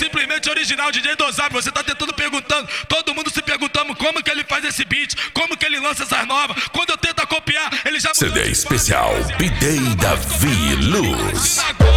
simplesmente original, DJ Dozap. Você tá tentando perguntando, todo mundo se perguntando como que ele faz esse beat, como que ele lança essas novas. Quando eu tento copiar, ele já mudou. CD especial B-Day Davi Luz.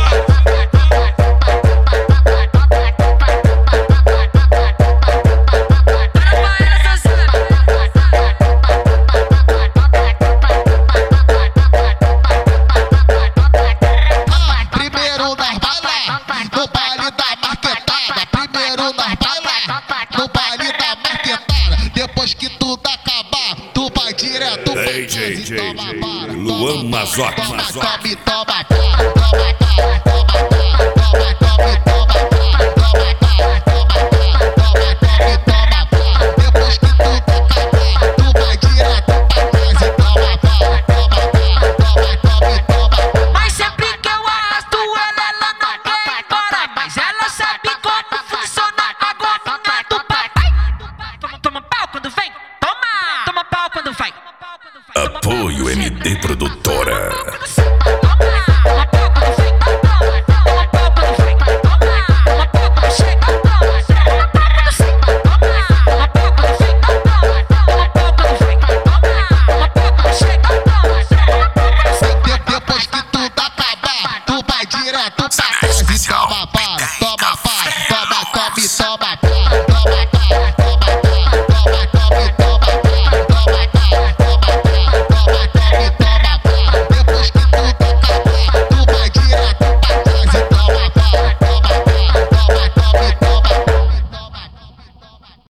Depois que tudo acabar, tu vai direto pra Luan Mazotti.